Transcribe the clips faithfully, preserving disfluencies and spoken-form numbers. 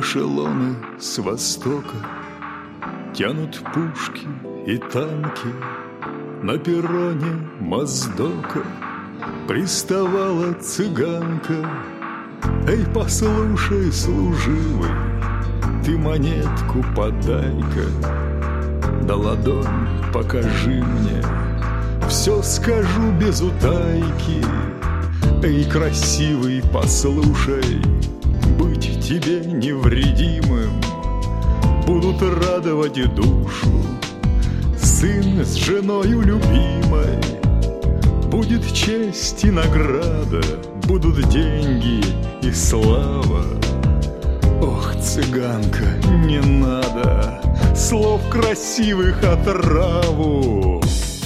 эшелоны с востока тянут пушки и танки. На перроне Моздока приставала цыганка. Эй, послушай, служивый, ты монетку подай-ка, да ладонь покажи мне, все скажу без утайки. Эй, красивый, послушай, быть тебе невредимым будут радовать душу сын с женою любимой. Будет честь и награда, будут деньги и слава. Ох, цыганка, не надо слов красивых отраву.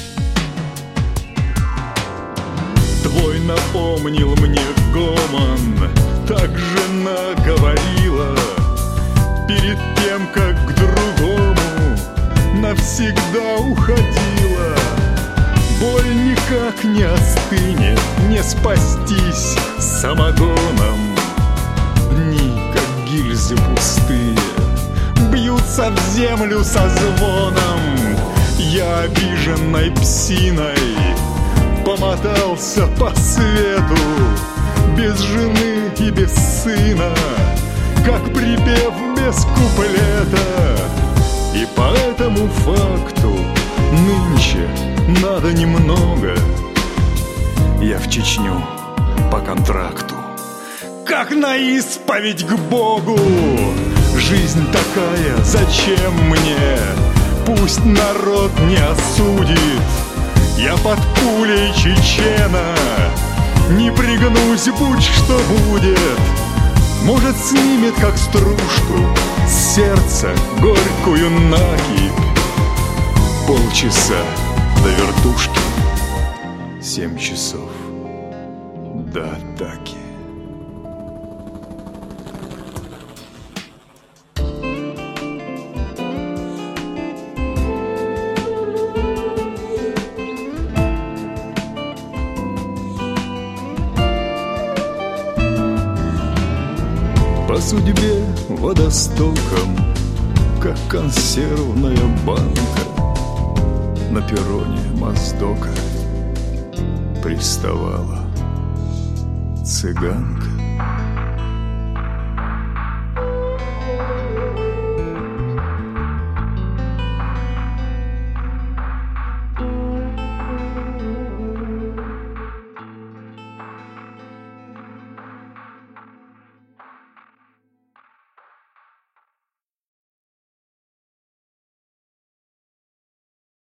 Твой напомнил мне гомон, так жена говорила, перед тем, как к другому навсегда уходила. Боль никак не остынет, не спастись самогоном. Дни, как гильзы пустые, бьются в землю со звоном. Я обиженной псиной помотался по свету, без жены и без сына, как припев без куплета. И по этому факту нынче надо немного. Я в Чечню по контракту, как на исповедь к Богу. Жизнь такая, зачем мне? Пусть народ не осудит. Я под пулей чечена, не пригнусь, будь что будет. Может, снимет, как стружку, с сердца горькую накипь. Полчаса до вертушки, семь часов до атаки. По судьбе водостоком, как консервная банка, на перроне Моздока приставала цыганка.